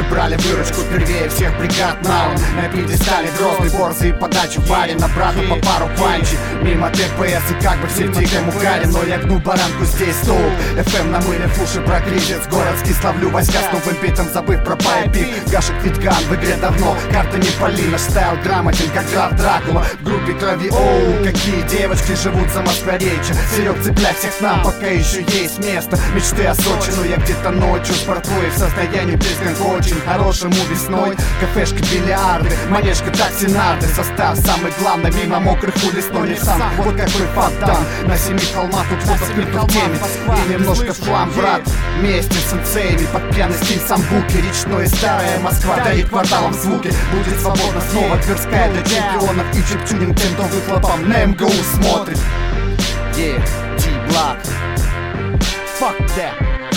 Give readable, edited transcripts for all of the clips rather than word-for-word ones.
брали выручку первее всех бригад налом. На пьедестале грозный борзый подачу варим на брата по пару панчей. Мимо ТПС и как бы все в тихом угаре, но я гну баранку здесь стул. FM намылив уши про кризис городский, славлю войска с новым битом, забыв про пайпик. Гашек Виткан в игре давно, карта не пали, наш стайл грамотен, как граф Дракула. В группе крови, оу, какие девочки живут за Москворечье. Серег, цепляй всех к нам, пока еще есть место. Мечты о Сочи, но я где-то ночью с братвой в состоянии песенок очень хорошему весной. Кафешки, бильярды, манежка, такси, нарды. Состав самый главный, мимо мокрых улиц, но не сам. Вот какой фонтан, на 7 холмах тут фото скрыто в теме. И немножко в хлам, брат, вместе с сенсеями под пьяный стиль самбуки. Речной старая Москва дарит кварталом звуки. Будет свободно снова Тверская для чемпионов и чип-тюнинг тем, кто выхлопом на МГУ смотрит. Yeah, T-Block. Fuck that.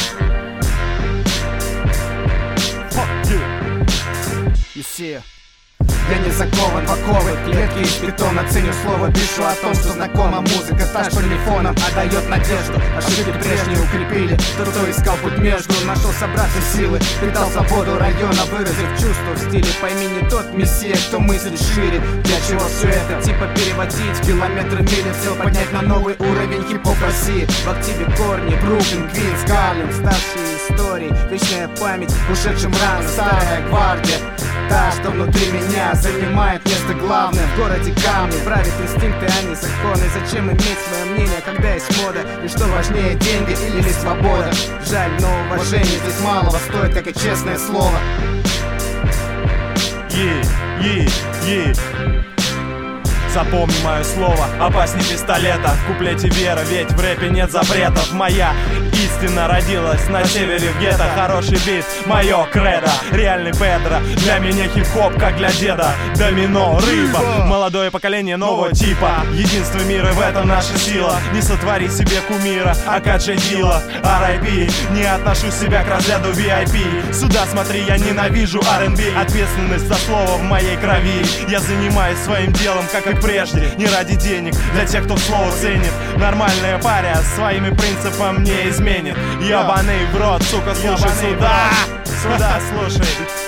Fuck yeah. You see. Я не закован в оковы, клетки из бетона. Ценю слово, пишу о том, что знакома музыка. Та ж телефоном отдает надежду. Ошибки прежние укрепили, тот, кто искал путь между. Нашел собраться силы, питал свободу района, выразив чувство в стиле. Пойми, не тот мессия, кто мыслит шире. Для чего все это? Типа переводить километры, мили. Цел поднять на новый уровень хип-хоп России. В активе корни, Бруклин, Квинс, Гарлем. Старшие истории, вечная память ушедшим рано. Старая гвардия, та, что внутри меня занимает место главное. В городе камни, правят инстинкты, а не законы. Зачем иметь свое мнение, когда есть мода? И что важнее, деньги или свобода? Жаль, но уважения здесь малого стоит, как и честное слово. Запомни мое слово, опаснее пистолета. В куплете вера, ведь в рэпе нет запретов. Моя истина родилась на севере в гетто. Хороший бит, мое кредо, реальный Педро. Для меня хип-хоп, как для деда. Домино, рыба, молодое поколение нового типа. Единство мира, в этом наша сила. Не сотвори себе кумира, Акаджа Дила. R.I.P. Не отношу себя к разряду VIP. Сюда смотри, я ненавижу R&B. Ответственность за слово в моей крови. Я занимаюсь своим делом, как и прежде, не ради денег, для тех, кто слово ценит. Нормальная паря своими принципами не изменит. Ебаный в рот, сука, слушай сюда. Сюда, слушай.